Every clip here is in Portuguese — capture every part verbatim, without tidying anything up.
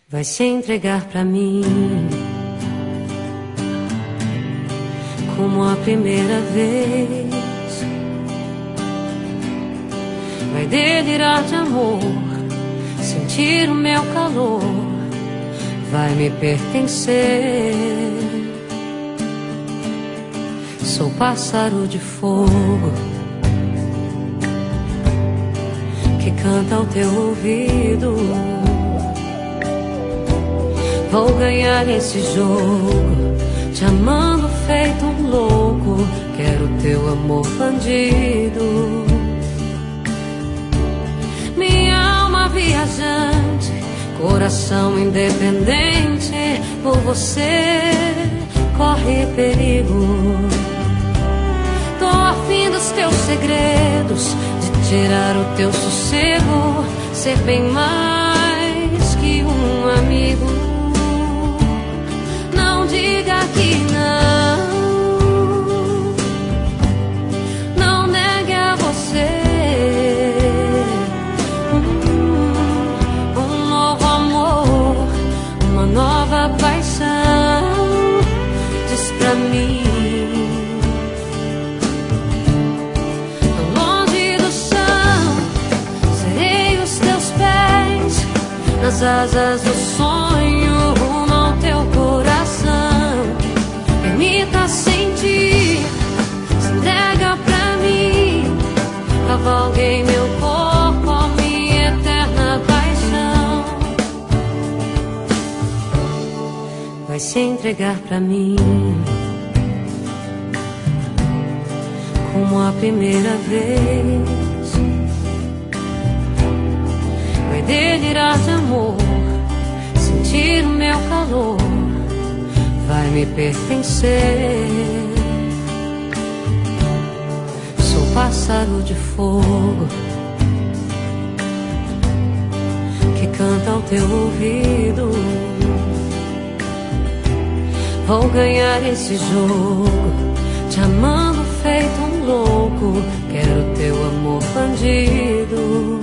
Vai se entregar pra mim como a primeira vez. Vai delirar de amor, sentir o meu calor, vai me pertencer. Sou pássaro de fogo que canta ao teu ouvido. Vou ganhar esse jogo, te amando feito um louco. Quero teu amor bandido. Minha alma viajante, coração independente, por você corre perigo. Tô afim dos teus segredos, de tirar o teu sossego, ser bem mais que um amigo. Não diga que não, não negue a você um, um novo amor, uma nova paixão. Diz pra mim, tão longe do chão, serei os teus pés, nas asas do sonho, rumo ao teu coração. Permita sentir, se entrega pra mim, cavalguei meu corpo, a minha eterna paixão. Vai se entregar pra mim como a primeira vez. Vai delirar de amor, sentir o meu calor, vai me pertencer. Sou pássaro de fogo que canta ao teu ouvido. Vou ganhar esse jogo, te amando feito um louco. Quero teu amor bandido.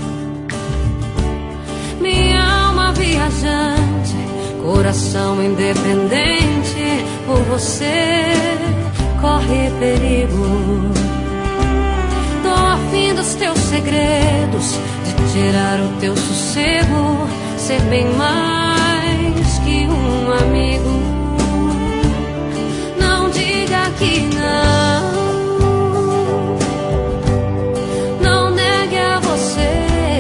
Minha alma viajante, coração independente, por você corre perigo. Tô afim dos teus segredos, de tirar o teu sossego, ser bem mais que um amigo. Não diga que não, não negue a você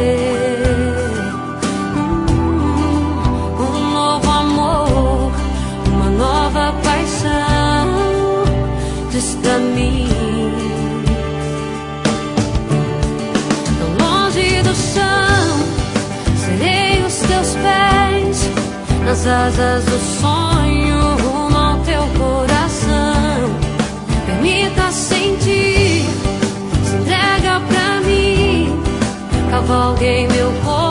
um, um novo amor, uma nova paixão. Diz pra mim, tão longe do chão, serei os teus pés, nas asas do sonho, rumo ao teu coração. Permita sentir, se entrega pra mim, cavalguei meu corpo,